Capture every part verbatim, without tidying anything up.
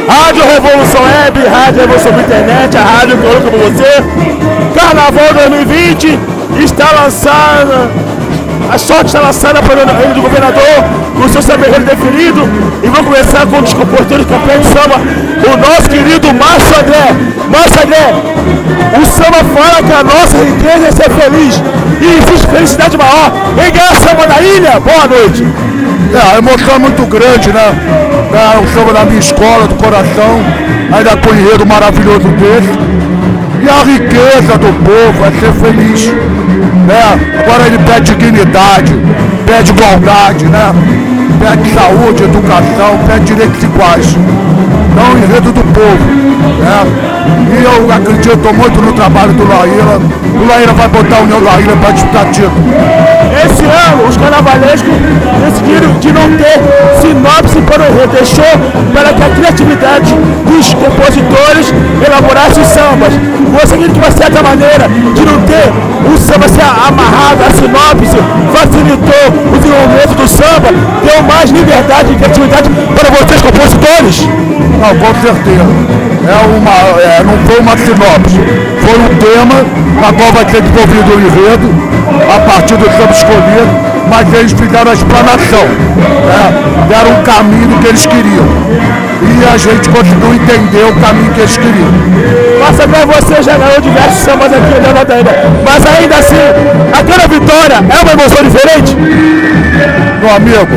Rádio Revolução Web, Rádio Revolução Internet, a rádio que eu louco por você. Carnaval dois mil e vinte está lançada, a sorte está lançada para o do governador, com o seu saber definido. E vamos começar com os compositores campeões de samba, o nosso querido Márcio André. Márcio André, o samba fala que a nossa riqueza é ser feliz. E existe felicidade maior em ganhar samba na ilha. Boa noite. É, a emoção é muito grande, né? É o samba da minha escola, do coração, ainda com um enredo maravilhoso desse. E a riqueza do povo é ser feliz, né? Agora ele pede dignidade, pede igualdade, né? Pede saúde, educação, pede direitos iguais. Então, o enredo do povo, né? E eu acredito muito no trabalho do Laíra. O Laíra vai botar o União Laíra para disputar título. Esse ano, os carnavalescos decidiram de não ter sinopse para o enredo, deixou para que a criatividade dos compositores elaborasse os sambas. Você acredita que, de uma certa maneira, de não ter o samba ser amarrado à sinopse, facilitou o desenvolvimento do samba, deu mais liberdade e criatividade para vocês, compositores? Não, com certeza. É uma, é, não foi uma sinopse, foi um tema, na qual vai ser desenvolvido o enredo, a partir do samba escolhido, mas eles fizeram a explanação, né? Deram um caminho que eles queriam. E a gente conseguiu entender o caminho que eles queriam. Nossa, bem, você já ganhou diversos sambas aqui na Nota ainda, mas ainda assim, a cada vitória é uma emoção diferente? Meu amigo,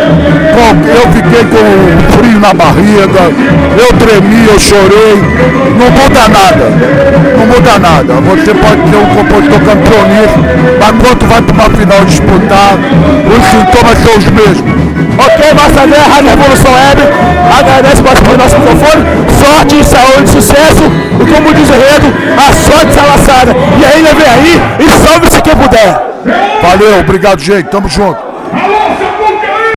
eu fiquei com frio na barriga, eu tremi, eu chorei, não muda nada, não muda nada. Você pode ser um compositor campeonista, mas quando vai para uma final disputar, os sintomas são os mesmos. Ok, Márcio André, Rádio Revolução Web, agradece o nosso microfone, sorte, saúde, sucesso, e como diz o enredo, a sorte está laçada. E ainda vem aí, e salve-se quem puder. Valeu, obrigado, gente, tamo junto.